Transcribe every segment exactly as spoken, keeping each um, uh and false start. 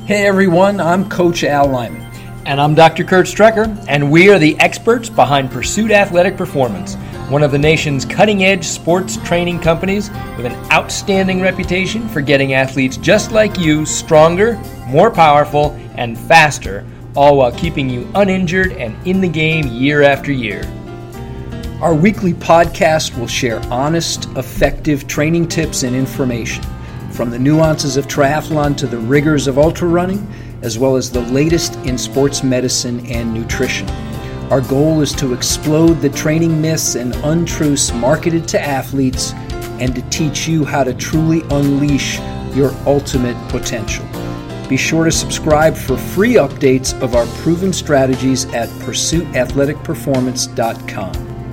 Hey everyone, I'm Coach Al Lyman. And I'm Doctor Kurt Strecker, and we are the experts behind Pursuit Athletic Performance, one of the nation's cutting-edge sports training companies with an outstanding reputation for getting athletes just like you stronger, more powerful, and faster, all while keeping you uninjured and in the game year after year. Our weekly podcast will share honest, effective training tips and information, from the nuances of triathlon to the rigors of ultra running, as well as the latest in sports medicine and nutrition. Our goal is to explode the training myths and untruths marketed to athletes and to teach you how to truly unleash your ultimate potential. Be sure to subscribe for free updates of our proven strategies at pursuit athletic performance dot com.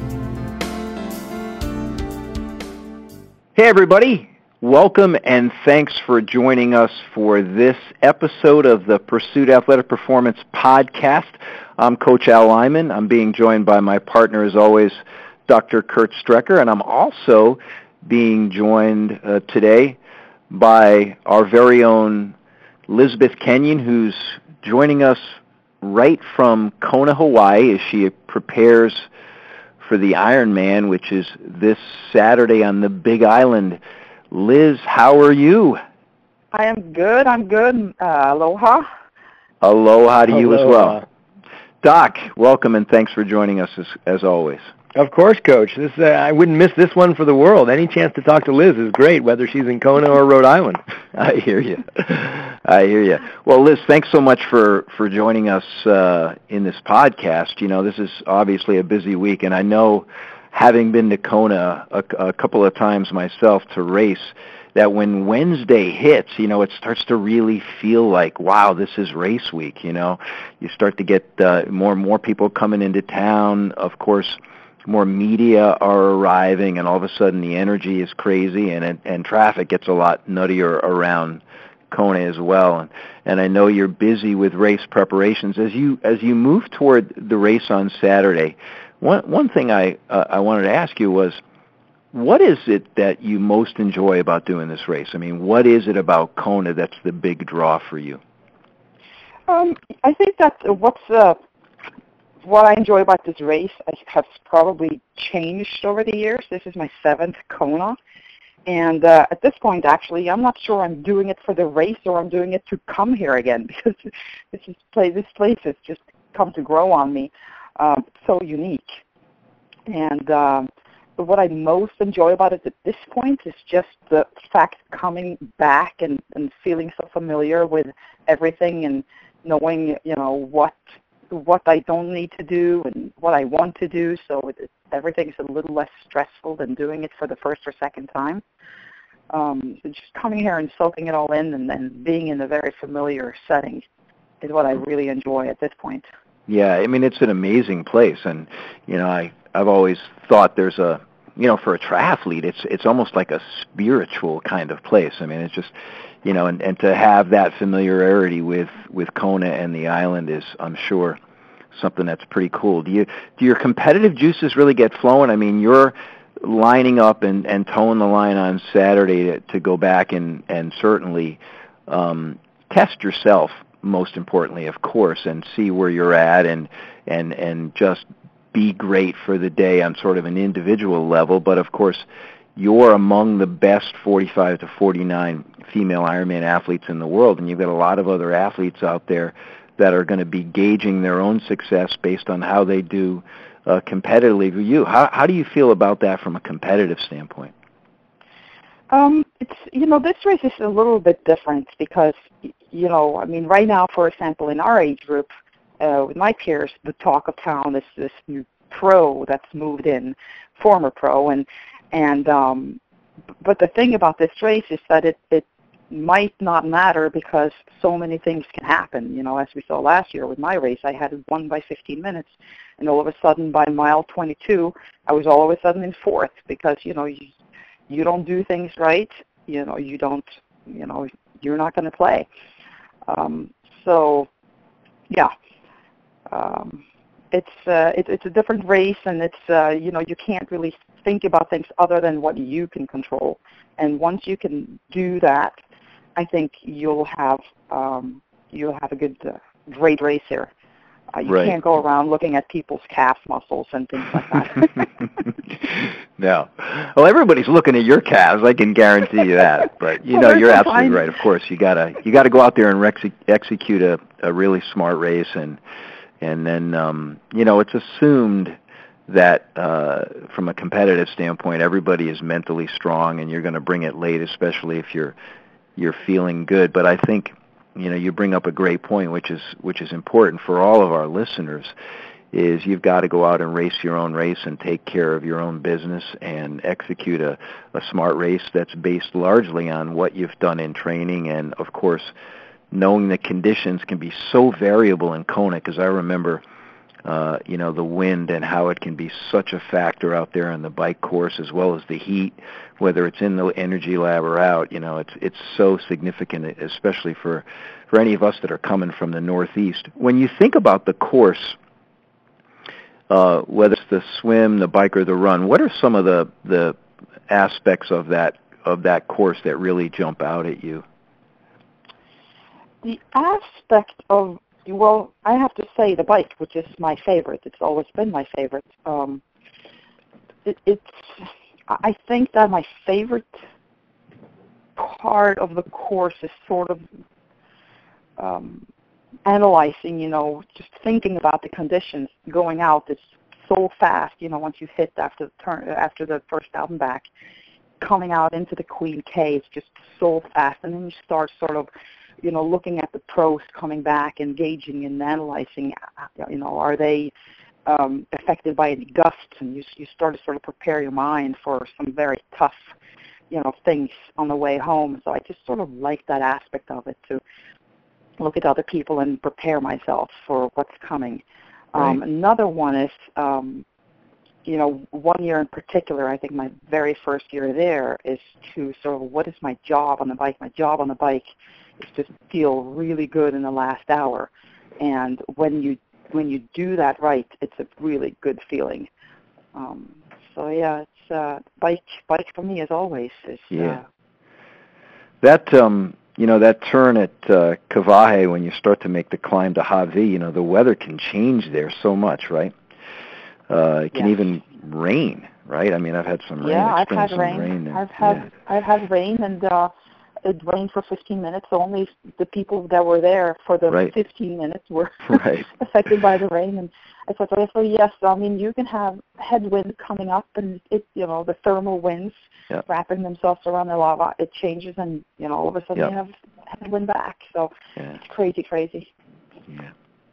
Hey everybody, welcome and thanks for joining us for this episode of the Pursuit Athletic Performance podcast. I'm Coach Al Lyman. I'm being joined by my partner as always, Doctor Kurt Strecker, and I'm also being joined uh, today by our very own Elizabeth Kenyon, who's joining us right from Kona, Hawaii, as she prepares for the Ironman, which is this Saturday on the Big Island. Liz, how are you? I am good. I'm good. Uh, aloha. Aloha to Aloha. you as well. Doc, welcome and thanks for joining us as, as always. Of course, Coach. This uh, I wouldn't miss this one for the world. Any chance to talk to Liz is great, whether she's in Kona or Rhode Island. I hear you. I hear you. Well, Liz, thanks so much for, for joining us uh, in this podcast. You know, this is obviously a busy week, and I know, having been to Kona a, a couple of times myself to race, that when Wednesday hits, you know, it starts to really feel like, wow, this is race week, you know. You start to get uh, more and more people coming into town. Of course, more media are arriving, and all of a sudden the energy is crazy, and and, and traffic gets a lot nuttier around Kona as well. And, and I know you're busy with race preparations. As you as you move toward the race on Saturday, one one thing I uh, I wanted to ask you was, what is it that you most enjoy about doing this race? I mean, what is it about Kona that's the big draw for you? Um, I think that what's uh, what I enjoy about this race has probably changed over the years. This is my seventh Kona, and uh, at this point, actually, I'm not sure I'm doing it for the race or I'm doing it to come here again, because this is place this place has just come to grow on me. Um, so unique, and um, but what I most enjoy about it at this point is just the fact coming back and, and feeling so familiar with everything and knowing, you know, what what I don't need to do and what I want to do. So it, everything's a little less stressful than doing it for the first or second time. Um, so just coming here and soaking it all in and then being in a very familiar setting is what I really enjoy at this point. Yeah, I mean, it's an amazing place, and, you know, I, I've always thought there's a, you know, for a triathlete, it's it's almost like a spiritual kind of place. I mean, it's just, you know, and, and to have that familiarity with, with Kona and the island is, I'm sure, something that's pretty cool. Do you do your competitive juices really get flowing? I mean, you're lining up and, and towing the line on Saturday to, to go back and, and certainly um, test yourself, most importantly, of course, and see where you're at and and and just be great for the day on sort of an individual level. But of course, you're among the best forty-five to forty-nine female Ironman athletes in the world, and you've got a lot of other athletes out there that are going to be gauging their own success based on how they do uh, competitively with you. How how do you feel about that from a competitive standpoint? Um, it's, you know, this race is a little bit different because, you know, I mean, right now, for example, in our age group, uh, with my peers, the talk of town is this new pro that's moved in, former pro, and and um, but the thing about this race is that it it might not matter because so many things can happen. You know, as we saw last year with my race, I had it won by fifteen minutes, and all of a sudden by mile twenty-two, I was all of a sudden in fourth because, you know, you, you don't do things right, you know, you don't, you know, you're not going to play. Um, so, yeah, um, it's uh, it, it's a different race, and it's uh, you know, you can't really think about things other than what you can control. And once you can do that, I think you'll have um, you'll have a good, uh, great race here. Uh, you right. can't go around looking at people's calf muscles and things like that. No. Well, everybody's looking at your calves. I can guarantee you that. But you well, know, you're absolutely fine. right. Of course, you gotta you gotta go out there and rex- execute a, a really smart race, and and then um, you know, it's assumed that uh, from a competitive standpoint, everybody is mentally strong, and you're going to bring it late, especially if you're you're feeling good. But I think, you know, you bring up a great point, which is which is important for all of our listeners, is you've got to go out and race your own race and take care of your own business and execute a, a smart race that's based largely on what you've done in training, and, of course, knowing the conditions can be so variable in Kona, because I remember Uh, you know, the wind and how it can be such a factor out there on the bike course, as well as the heat, whether it's in the energy lab or out. You know, it's it's so significant, especially for, for any of us that are coming from the Northeast. When you think about the course, uh, whether it's the swim, the bike, or the run, what are some of the, the aspects of that of that course that really jump out at you? The aspect of Well, I have to say the bike, which is my favorite. It's always been my favorite. Um, it, it's. I think that my favorite part of the course is sort of um, analyzing. You know, just thinking about the conditions. Going out, it's so fast. You know, once you hit after the turn, after the first out and back, coming out into the Queen K, it's just so fast, and then you start sort of, you know, looking at the pros coming back, engaging and analyzing, you know, are they um, affected by any gusts? And you you start to sort of prepare your mind for some very tough, you know, things on the way home. So I just sort of like that aspect of it, to look at other people and prepare myself for what's coming. Right. Um, another one is, um, you know, one year in particular, I think my very first year there, is to sort of, what is my job on the bike? My job on the bike is to feel really good in the last hour. And when you when you do that right, it's a really good feeling. Um, so yeah, it's uh, bike bike for me as always. Is, yeah. Uh, that um, you know, that turn at uh, Kavahe, when you start to make the climb to Hawi, you know, the weather can change there so much, right? Uh, it can yes. even rain, right? I mean, I've had some rain. Yeah, I've I've had some rain. rain there. I've had yeah. I've had rain, and uh, it rained for fifteen minutes. Only the people that were there for the right. fifteen minutes were right. affected by the rain. And I thought, so yes, I mean, you can have headwind coming up, and it, you know, the thermal winds yep. wrapping themselves around the lava. It changes, and you know, all of a sudden yep. you have headwind back. So yeah. it's crazy, crazy. Yeah.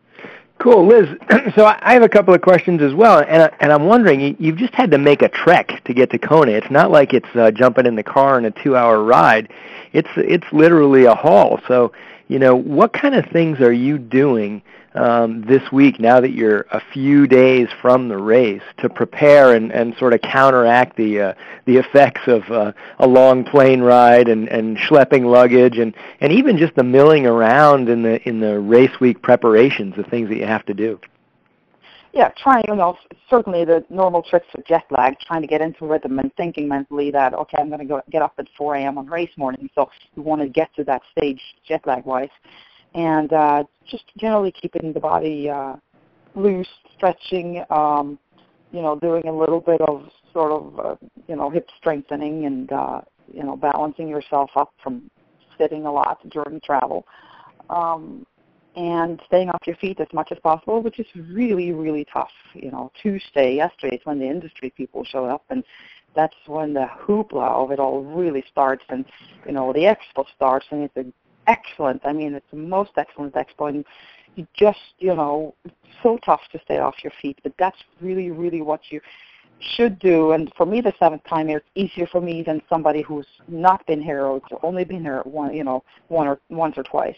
Cool, Liz. So I have a couple of questions as well, and I, and I'm wondering, you've just had to make a trek to get to Kona. It's not like it's uh, jumping in the car in a two-hour ride. It's it's literally a haul. So, you know, what kind of things are you doing um, this week, now that you're a few days from the race, to prepare and, and sort of counteract the uh, the effects of uh, a long plane ride and, and schlepping luggage, and, and even just the milling around in the in the race week preparations, the things that you have to do? Yeah, trying, you know, certainly the normal tricks of jet lag, trying to get into rhythm and thinking mentally that, okay, I'm going to go get up at four a.m. on race morning, so you want to get to that stage jet lag-wise. And uh, just generally keeping the body uh, loose, stretching, um, you know, doing a little bit of sort of, uh, you know, hip strengthening and, uh, you know, balancing yourself up from sitting a lot during travel. Um, and staying off your feet as much as possible, which is really, really tough. You know, Tuesday, yesterday, is when the industry people showed up, and that's when the hoopla of it all really starts, and, you know, the expo starts, and it's an excellent, I mean, it's the most excellent expo, and you just, you know, it's so tough to stay off your feet, but that's really, really what you should do. And for me, the seventh time here, it's easier for me than somebody who's not been here or only been here one, you know, one or once or twice.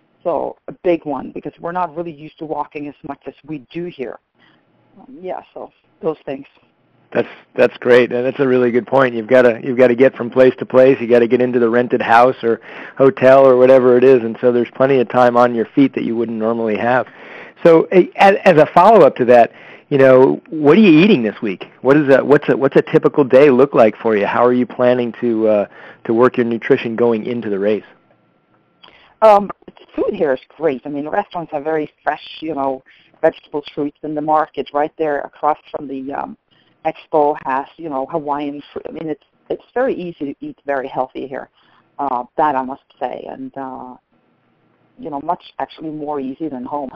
So a big one, because we're not really used to walking as much as we do here. Um, yeah, so those things. That's that's great, and that's a really good point. You've got to you've got to get from place to place. You got to get into the rented house or hotel or whatever it is, and so there's plenty of time on your feet that you wouldn't normally have. So, as, as a follow-up to that, you know, what are you eating this week? What is a what's a what's a typical day look like for you? How are you planning to uh, to work your nutrition going into the race? Um, the food here is great. I mean, the restaurants have very fresh, you know, vegetables, fruits, and the market right there across from the um, expo has, you know, Hawaiian food. I mean, it's it's very easy to eat very healthy here. Uh, that I must say, and uh, you know, much actually more easy than home.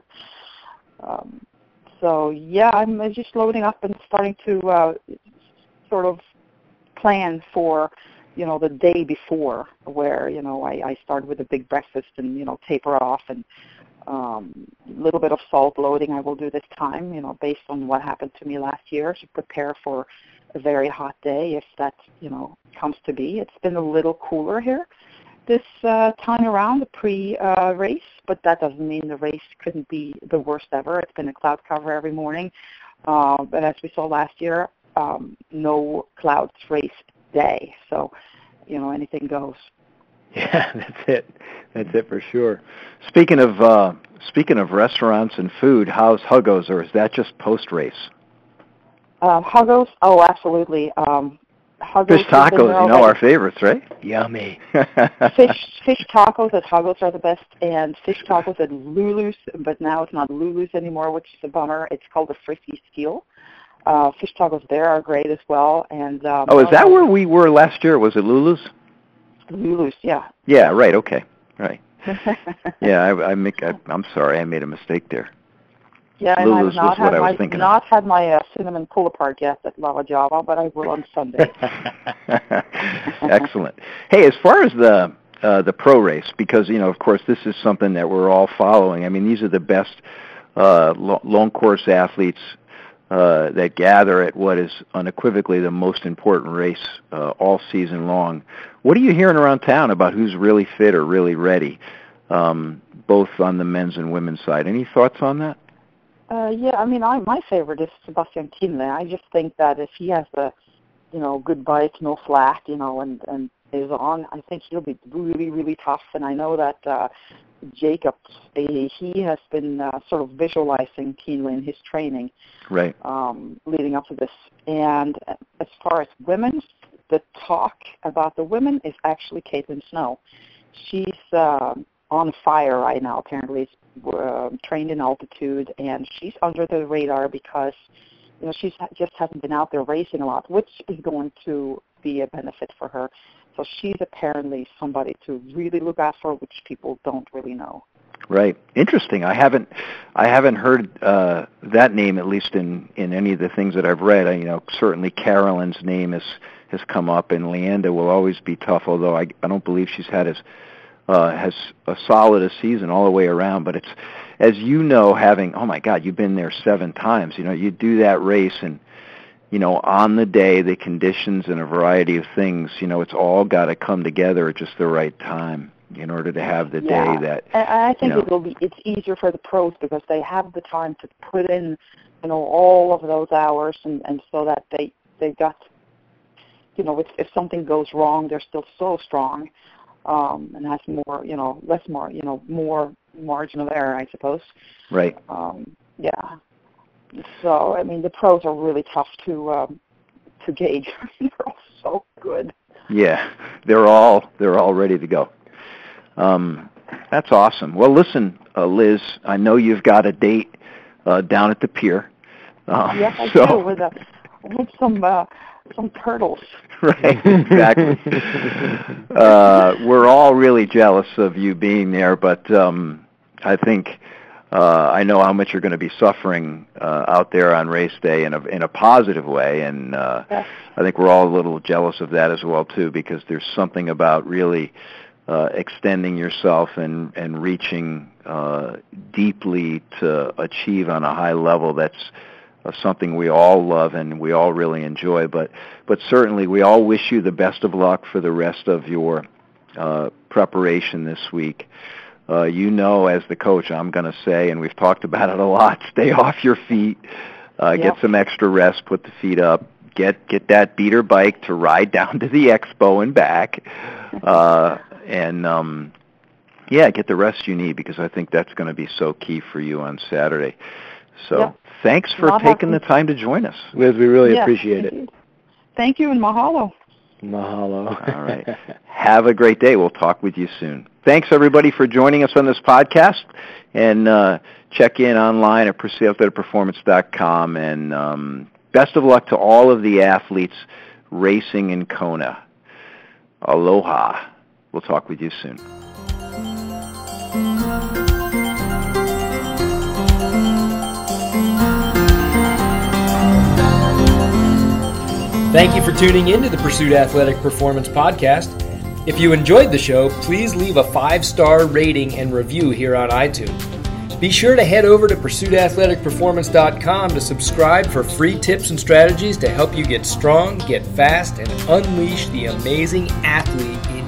um, so yeah, I'm just loading up and starting to uh, sort of plan for, you know, the day before, where, you know, I, I start with a big breakfast and, you know, taper off, and um, a little bit of salt loading I will do this time, you know, based on what happened to me last year, to prepare for a very hot day if that, you know, comes to be. It's been a little cooler here this uh, time around, the pre-race, uh, but that doesn't mean the race couldn't be the worst ever. It's been a cloud cover every morning, uh, but as we saw last year, um, no clouds race day, so, you know, anything goes. Yeah, that's it. That's it for sure. Speaking of uh, speaking of restaurants and food, how's Huggos, or is that just post-race? Um, Huggos, oh, absolutely. Um, Huggos fish tacos, you know, our favorites, right? Yummy. fish fish tacos at Huggos are the best, and fish tacos at Lulu's, but now it's not Lulu's anymore, which is a bummer. It's called the Frisky Steel. Uh, fish tacos there are great as well. And um, oh, is that where we were last year? Was it Lulu's? Lulu's, yeah. Yeah, right. Okay, right. yeah, I, I make. I, I'm sorry, I made a mistake there. Yeah, and Lulu's I've not was had what I was my thinking not of. had my uh, cinnamon pull apart yet at Lava Java, but I will on Sunday. Excellent. Hey, as far as the uh, the pro race, because you know, of course, this is something that we're all following. I mean, these are the best uh, lo- long course athletes uh, that gather at what is unequivocally the most important race uh, all season long. What are you hearing around town about who's really fit or really ready, um, both on the men's and women's side? Any thoughts on that? Uh, yeah, I mean, I, my favorite is Sebastian Kienle. I just think that if he has a, you know, good bike, no flat, you know, and, and is on, I think he'll be really, really tough. And I know that uh, Jacobs, he has been uh, sort of visualizing Kienle in his training, right, um, leading up to this. And as far as women, the talk about the women is actually Caitlin Snow. She's uh, on fire right now, apparently. Uh, trained in altitude, and she's under the radar because, you know, she's just hasn't been out there racing a lot, which is going to be a benefit for her. So she's apparently somebody to really look out for, which people don't really know. Right. Interesting. I haven't, I haven't heard uh, that name, at least in, in any of the things that I've read. I, you know, certainly Carolyn's name has has come up, and Leanda will always be tough. Although I, I don't believe she's had as Uh, has a solid a season all the way around. But it's, as you know, having, oh my God, you've been there seven times. You know, you do that race, and, you know, on the day, the conditions and a variety of things, you know, it's all got to come together at just the right time in order to have the yeah. day that, and I think you know, it will be, it's easier for the pros because they have the time to put in, you know, all of those hours, and, and so that they, they got, you know, if, if something goes wrong, they're still so strong. Um, and has more, you know, less more, you know, more margin of error, I suppose. right. Um, yeah. So, I mean, the pros are really tough to um, to gauge. They're all so good. Yeah, they're all they're all ready to go. Um, that's awesome. Well, listen, uh, Liz, I know you've got a date uh, down at the pier. Um, yes, I so. do, with, a, with some uh, some turtles. Right, exactly. uh, we're all really jealous of you being there, but um, I think uh, I know how much you're going to be suffering uh, out there on race day in a in a positive way, and uh, Yes. I think we're all a little jealous of that as well too, because there's something about really uh, extending yourself and and reaching uh, deeply to achieve on a high level that's of something we all love and we all really enjoy. But but certainly we all wish you the best of luck for the rest of your uh, preparation this week. Uh, you know, as the coach, I'm going to say, and we've talked about it a lot, stay off your feet, uh, Yep. get some extra rest, put the feet up, get get that beater bike to ride down to the expo and back, uh, and um, yeah, get the rest you need, because I think that's going to be so key for you on Saturday. So. Yep. Thanks for Not taking happy. the time to join us. Liz, we really Yes, appreciate thank it. you. Thank you, and mahalo. Mahalo. All right. Have a great day. We'll talk with you soon. thanks everybody for joining us on this podcast, and uh, check in online at pursuit athletic performance dot com, and um, best of luck to all of the athletes racing in Kona. Aloha. We'll talk with you soon. Thank you for tuning in to the Pursuit Athletic Performance Podcast. If you enjoyed the show, please leave a five-star rating and review here on iTunes. Be sure to head over to pursuit athletic performance dot com to subscribe for free tips and strategies to help you get strong, get fast, and unleash the amazing athlete